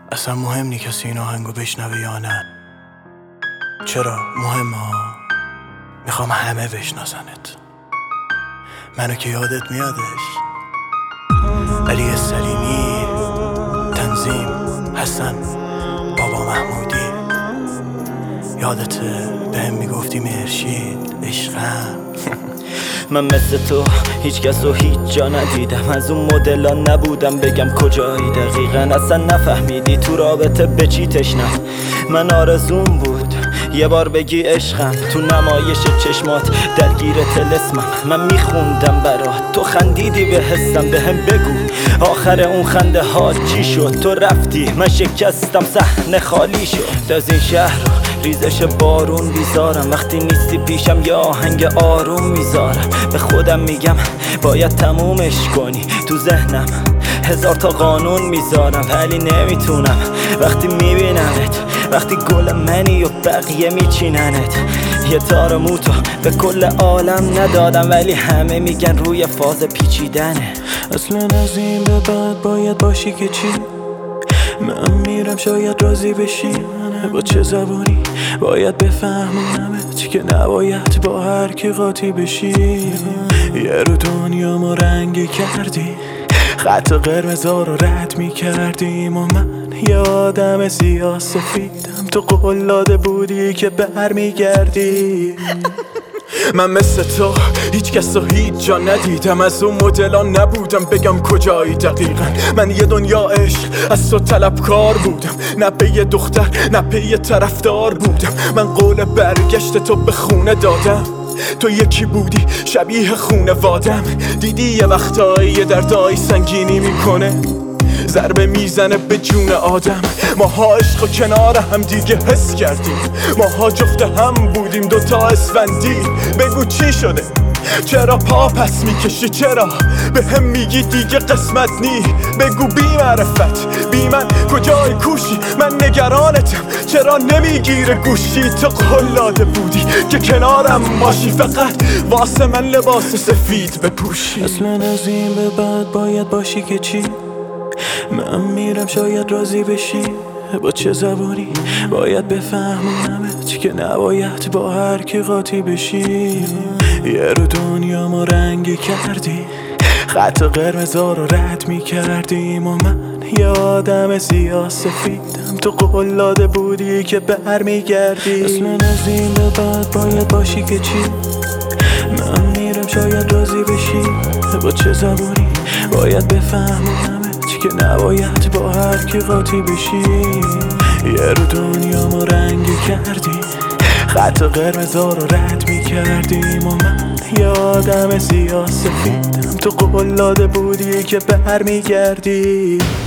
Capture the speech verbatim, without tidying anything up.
اصلا مهم نی کسی این آهنگو بشنوه یا نه. چرا؟ مهمه. میخوام همه بشناسنت، منو که یادت میادش. علی سلیمی، تنظیم حسن، بابا محمودی. یادته بهم میگفتی مرشید عشقم. من مثل تو هیچ کس و هیچ جا ندیدم، از اون مدلا نبودم بگم کجایی دقیقا. اصلا نفهمیدی تو رابطه به چی تشنم. من آرزوم بود یه بار بگی عشقم، تو نمایش چشمات درگیر طلسمم. من میخوندم برات، تو خندیدی به حسم. به هم بگو آخر اون خنده ها چی شد؟ تو رفتی من شکستم، صحنه خالی شد. از این شهر ریزش بارون بیزارم، وقتی نیستی پیشم یه آهنگ آروم میذارم. به خودم میگم باید تمومش کنی، تو ذهنم هزار تا قانون میذارم ولی نمیتونم. وقتی میبینمت، وقتی گل منی و بقیه میچیننت. یه تار موتو به کل عالم ندادم ولی همه میگن روی فاز پیچیدنه. اصلا از این به بعد باید باشی که چی؟ من میرم شاید راضی بشی. با چه زبانی باید بفهمونمت که نباید با هر کی قاطی بشی. یه رو دنیا ما رنگی کردی، خط قرمزا رو رد می کردیم و من یه آدم سیاه سفیدم، تو قلاده بودی که بر می گردی. من مثل تو هیچ کس و هیچ جا ندیدم، از اون مدلا نبودم بگم کجایی دقیقا. من یه دنیا عشق از تو طلبکار بودم، نه به یه دختر نه به یه طرفدار بودم. من قول برگشت تو به خونه دادم، تو یکی بودی شبیه خونه وادم. دیدی یه وقتایی یه دردایی سنگینی میکنه، ضربه میزنه به جون آدم. ماها عشق و کنار هم دیگه حس کردیم، ماها جفت هم بودیم دوتا اسفندی. بگو چی شده؟ چرا پا پس میکشی؟ چرا به هم میگی دیگه قسمت نی؟ بگو بی معرفت بی من کجای کوشی؟ من نگرانتم چرا نمیگیره گوشی؟ تو قلاده بودی که کنارم باشی، فقط واسه من لباس سفید بپوشی. اصلا از این به بعد باید باشی که چی؟ من میرم شاید راضی بشی. با چه زبانی باید بفهمونمت که نباید با هر کی قاطی بشی. یه رو دنیا ما رنگی کردی، خط قرمزا رو رد می کردیم و من یه آدم سیاه سفیدم، تو قلاده بودی که بر می گردی. اصلا از این به بعد باید باشی که چی؟ من میرم شاید راضی بشی. با چه زبانی باید بفهمونمت که نباید با هر کی قاطی بشی. یه رو دنیا ما رنگی کردی، خط قرمزا رو رد می کردیم و من یه آدم سیاه سفیدم، تو قلاده بودی که بر می گردی.